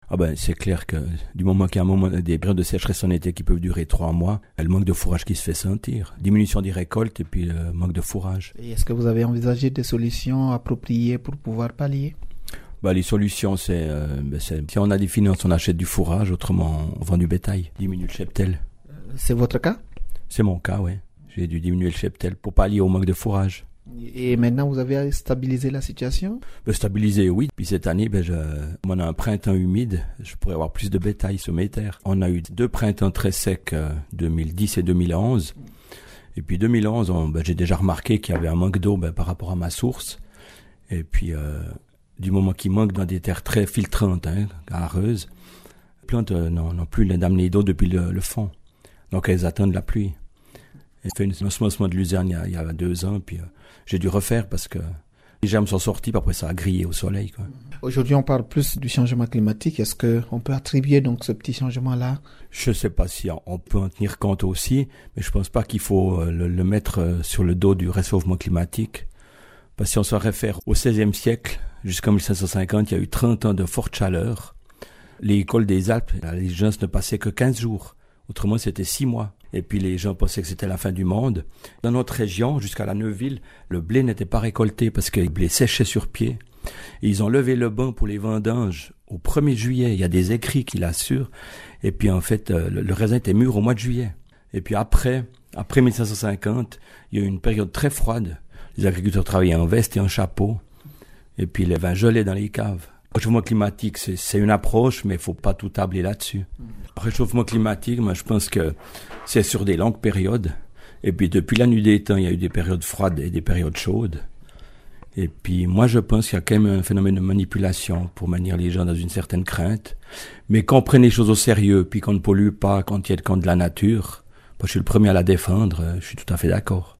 Ah ben, c'est clair que du moment qu'il y a un moment, des périodes de sécheresse en été qui peuvent durer 3 mois, il y a le manque de fourrage qui se fait sentir. Diminution des récoltes et puis le manque de fourrage. Et est-ce que vous avez envisagé des solutions appropriées pour pouvoir pallier? Bah, les solutions, c'est si on a des finances, on achète du fourrage, autrement on vend du bétail, diminue le cheptel. C'est votre cas? C'est mon cas, oui. J'ai dû diminuer le cheptel pour pallier au manque de fourrage. Et maintenant, vous avez stabilisé la situation? Stabiliser, oui. Puis cette année, on a un printemps humide. Je pourrais avoir plus de bétail sur mes terres. On a eu 2 printemps très secs, 2010 et 2011. Et puis 2011, j'ai déjà remarqué qu'il y avait un manque d'eau par rapport à ma source. Et puis, du moment qu'il manque dans des terres très filtrantes, areuses, les plantes n'ont plus d'amener d'eau depuis le fond. Donc elles attendent la pluie. J'ai fait un ensemencement de luzerne il y a 2 ans, puis j'ai dû refaire parce que les germes sont sortis, puis après ça a grillé au soleil, quoi. Aujourd'hui, on parle plus du changement climatique. Est-ce qu'on peut attribuer donc ce petit changement-là? Je ne sais pas si on peut en tenir compte aussi, mais je pense pas qu'il faut le mettre sur le dos du réchauffement climatique. Parce que si on se réfère au XVIe siècle, jusqu'en 1550, il y a eu 30 ans de forte chaleur. Les cols des Alpes, les gens ne passaient que 15 jours. Autrement, c'était 6 mois. Et puis les gens pensaient que c'était la fin du monde. Dans notre région, jusqu'à la Neuville, le blé n'était pas récolté parce que le blé séchait sur pied. Et ils ont levé le banc pour les vendanges au 1er juillet. Il y a des écrits qui l'assurent. Et puis en fait, le raisin était mûr au mois de juillet. Et puis après 1550, il y a eu une période très froide. Les agriculteurs travaillaient en veste et en chapeau. Et puis les vins gelaient dans les caves. Le réchauffement climatique, c'est une approche, mais il ne faut pas tout tabler là-dessus. Le réchauffement climatique, moi je pense que c'est sur des longues périodes. Et puis depuis la nuit des temps, il y a eu des périodes froides et des périodes chaudes. Et puis moi je pense qu'il y a quand même un phénomène de manipulation pour maintenir les gens dans une certaine crainte. Mais qu'on prenne les choses au sérieux, puis qu'on ne pollue pas, qu'on tienne compte de la nature, moi je suis le premier à la défendre, je suis tout à fait d'accord.